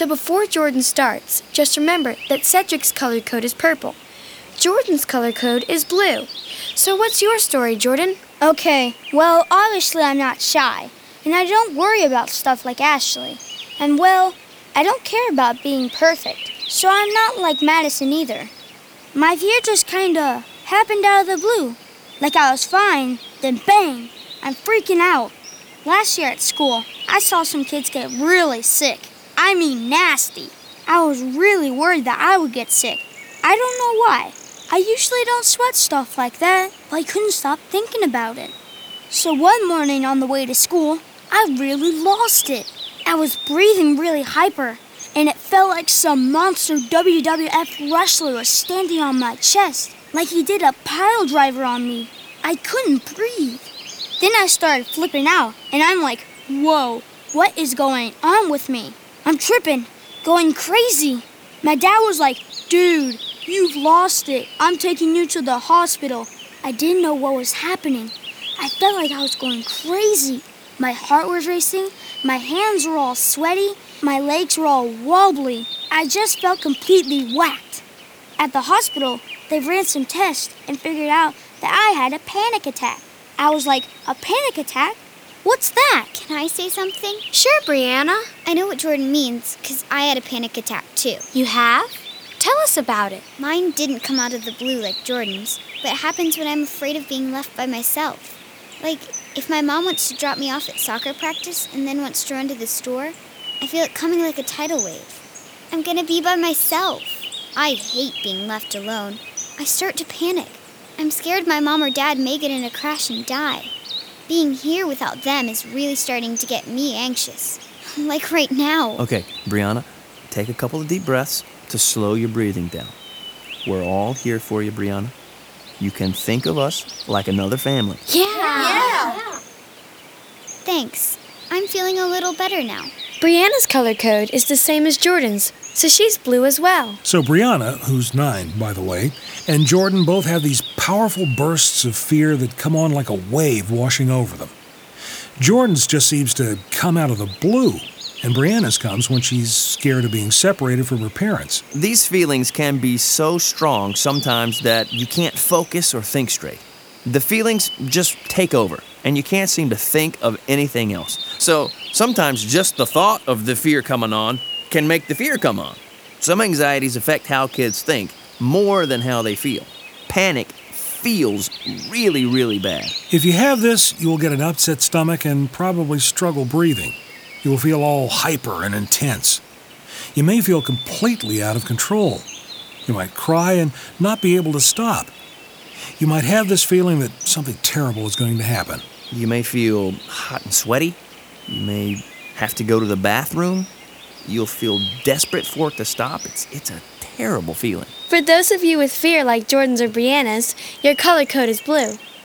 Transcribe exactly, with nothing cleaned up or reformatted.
So before Jordan starts, just remember that Cedric's color code is purple. Jordan's color code is blue. So what's your story, Jordan? Okay, well, obviously I'm not shy, and I don't worry about stuff like Ashley. And, well, I don't care about being perfect, so I'm not like Madison either. My fear just kinda happened out of the blue. Like I was fine, then bang, I'm freaking out. Last year at school, I saw some kids get really sick. I mean nasty. I was really worried that I would get sick. I don't know why. I usually don't sweat stuff like that, but I couldn't stop thinking about it. So one morning on the way to school, I really lost it. I was breathing really hyper, and it felt like some monster W W F wrestler was standing on my chest, like he did a pile driver on me. I couldn't breathe. Then I started flipping out, and I'm like, whoa, what is going on with me? I'm tripping, going crazy. My dad was like, dude, you've lost it. I'm taking you to the hospital. I didn't know what was happening. I felt like I was going crazy. My heart was racing, my hands were all sweaty, my legs were all wobbly. I just felt completely whacked. At the hospital, they ran some tests and figured out that I had a panic attack. I was like, a panic attack? What's that? Can I say something? Sure, Brianna. I know what Jordan means, because I had a panic attack too. You have? Tell us about it. Mine didn't come out of the blue like Jordan's, but it happens when I'm afraid of being left by myself. Like, if my mom wants to drop me off at soccer practice and then wants to run to the store, I feel it coming like a tidal wave. I'm gonna be by myself. I hate being left alone. I start to panic. I'm scared my mom or dad may get in a crash and die. Being here without them is really starting to get me anxious. Like right now. Okay, Brianna, take a couple of deep breaths to slow your breathing down. We're all here for you, Brianna. You can think of us like another family. Yeah. Yeah. Thanks. I'm feeling a little better now. Brianna's color code is the same as Jordan's, so she's blue as well. So Brianna, who's nine, by the way, and Jordan both have these powerful bursts of fear that come on like a wave washing over them. Jordan's just seems to come out of the blue, and Brianna's comes when she's scared of being separated from her parents. These feelings can be so strong sometimes that you can't focus or think straight. The feelings just take over, and you can't seem to think of anything else. So sometimes just the thought of the fear coming on can make the fear come on. Some anxieties affect how kids think more than how they feel. Panic feels really, really bad. If you have this, you will get an upset stomach and probably struggle breathing. You will feel all hyper and intense. You may feel completely out of control. You might cry and not be able to stop. You might have this feeling that something terrible is going to happen. You may feel hot and sweaty. You may have to go to the bathroom. You'll feel desperate for it to stop. It's, it's a terrible feeling. For those of you with fear like Jordan's or Brianna's, your color code is blue.